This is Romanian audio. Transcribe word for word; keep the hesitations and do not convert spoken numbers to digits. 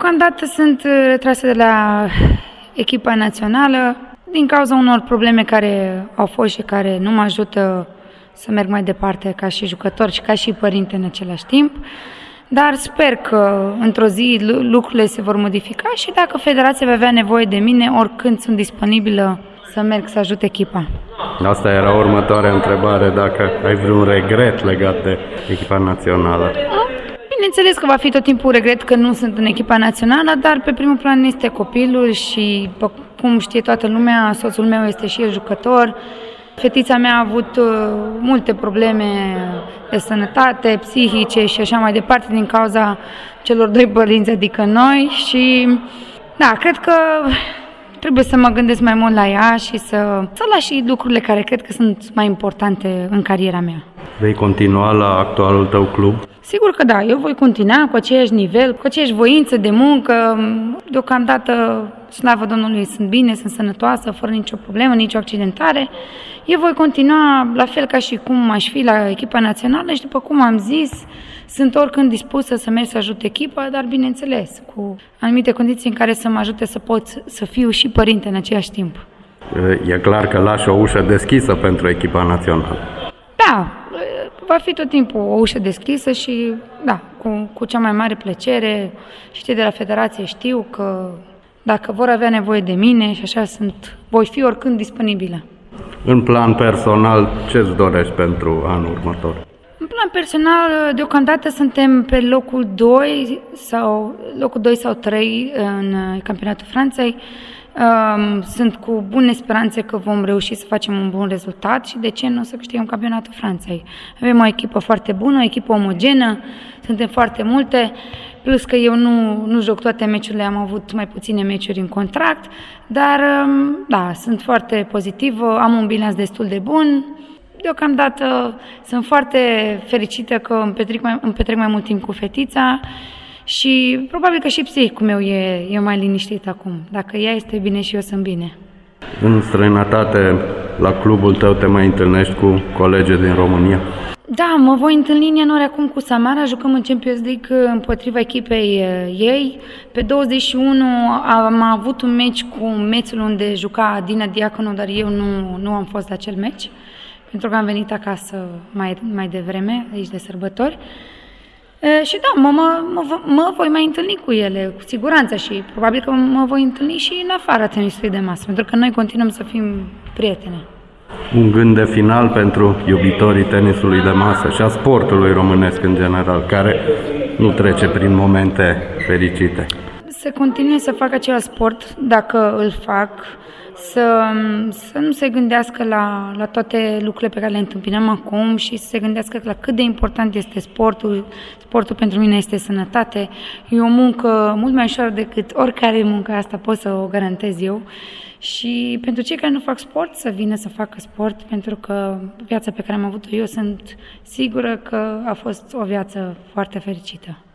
deocamdată sunt retrasă de la echipa națională din cauza unor probleme care au fost și care nu mă ajută să merg mai departe ca și jucător și ca și părinte în același timp. Dar sper că într-o zi lucrurile se vor modifica și dacă federația va avea nevoie de mine, oricând sunt disponibilă să merg să ajut echipa. Asta era următoarea întrebare, dacă ai vreun regret legat de echipa națională. Bineînțeles că va fi tot timpul regret că nu sunt în echipa națională, dar pe primul plan este copilul și, cum știe toată lumea, soțul meu este și el jucător. Fetița mea a avut uh, multe probleme de sănătate, psihice și așa mai departe din cauza celor doi părinți, adică noi. Și da, cred că trebuie să mă gândesc mai mult la ea și să, să las și lucrurile care cred că sunt mai importante în cariera mea. Vei continua la actualul tău club? Sigur că da, eu voi continua cu același nivel, cu aceeași voință de muncă. Deocamdată, slavă Domnului, sunt bine, sunt sănătoasă, fără nicio problemă, nicio accidentare. Eu voi continua la fel ca și cum aș fi la echipa națională și, după cum am zis, sunt oricând dispusă să merg să ajut echipa, dar, bineînțeles, cu anumite condiții în care să mă ajute să pot să fiu și părinte în același timp. E clar că lași o ușă deschisă pentru echipa națională. Da, va fi tot timpul o ușă deschisă și, da, cu, cu cea mai mare plăcere. Și cei de la federație știu că dacă vor avea nevoie de mine și așa sunt, voi fi oricând disponibilă. În plan personal, ce-ți dorești pentru anul următor? În plan personal, deocamdată suntem pe locul doi sau locul doi sau trei în campionatul Franței. Sunt cu bune speranțe că vom reuși să facem un bun rezultat și de ce nu să câștigăm campionatul Franței. Avem o echipă foarte bună, o echipă omogenă, suntem foarte multe, plus că eu nu, nu joc toate meciurile, am avut mai puține meciuri în contract, dar da, sunt foarte pozitivă, am un bilanț destul de bun. Deocamdată sunt foarte fericită că îmi petrec mai, îmi petrec mai mult timp cu fetița și probabil că și psihicul meu e, e mai liniștit acum. Dacă ea este bine și eu sunt bine. În străinătate, la clubul tău te mai întâlnești cu colegii din România? Da, mă voi întâlni în ianuarie acum cu Samara, jucăm în Champions League împotriva echipei ei. Pe douăzeci și unu am avut un meci cu Mețul unde juca Dina Diaconu, dar eu nu, nu am fost la acel meci, pentru că am venit acasă mai, mai devreme, aici de sărbători. E, și da, mă, mă, mă, mă voi mai întâlni cu ele, cu siguranță, și probabil că mă voi întâlni și în afara tenisului de masă, pentru că noi continuăm să fim prietene. Un gând de final pentru iubitorii tenisului de masă și a sportului românesc în general, care nu trece prin momente fericite. Să continue să facă același sport, dacă îl fac, să, să nu se gândească la, la toate lucrurile pe care le întâmpinăm acum și să se gândească la cât de important este sportul. Sportul pentru mine este sănătate. E o muncă mult mai ușoară decât oricare muncă, asta pot să o garantez eu. Și pentru cei care nu fac sport, să vină să facă sport, pentru că viața pe care am avut-o eu sunt sigură că a fost o viață foarte fericită.